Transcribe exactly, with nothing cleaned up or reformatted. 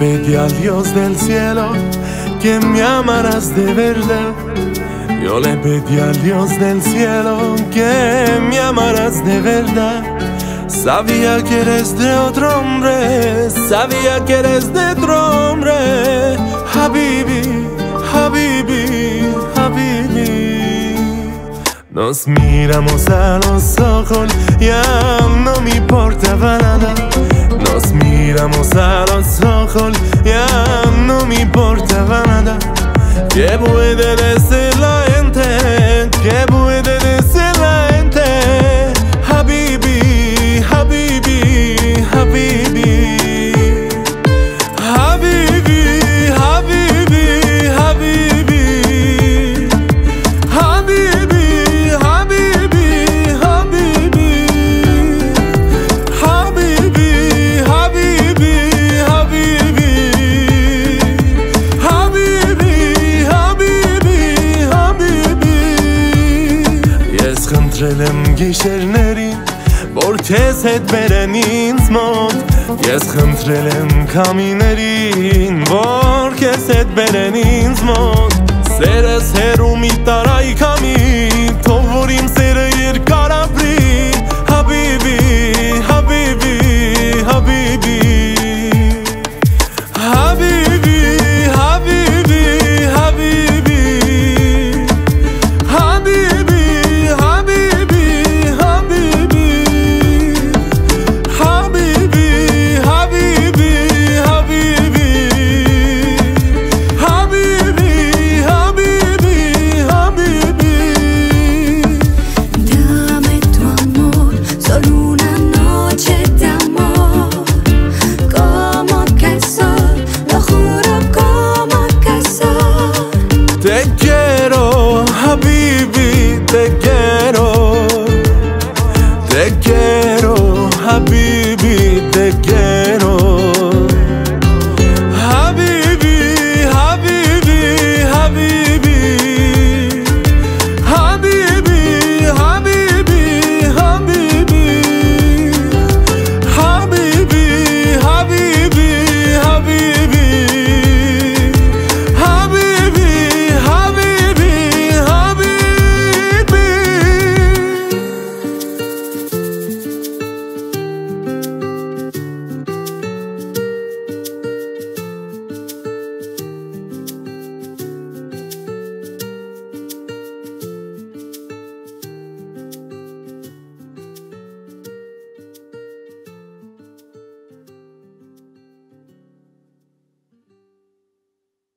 pedí a Dios del cielo que me amaras de verdad. Yo le pedí a Dios del cielo que me amaras de verdad. Sabía que eres de otro hombre, sabía que eres de otro hombre. Habibi, Habibi, Habibi. Nos miramos a los ojos, ya no me importaba nada. Nos miramos a los ojos, ya no me importaba nada. ¿Qué puede decir la gente? ¿Qué puede decir la gente? Habibi, Habibi, Habibi. Habibi, Habibi, Habibi. Habibi, Habibi, Habibi. Habibi, Habibi, Habibi. Habibi, Habibi, Habibi. Ես խնդրել եմ գիշերներին, որ քեզ հետ բերեն ինձ մոտ. Ես խնդրել եմ քամիներին, որ քեզ հետ բերեն ինձ մոտ. Սերս հեռու մի տարայի քամի,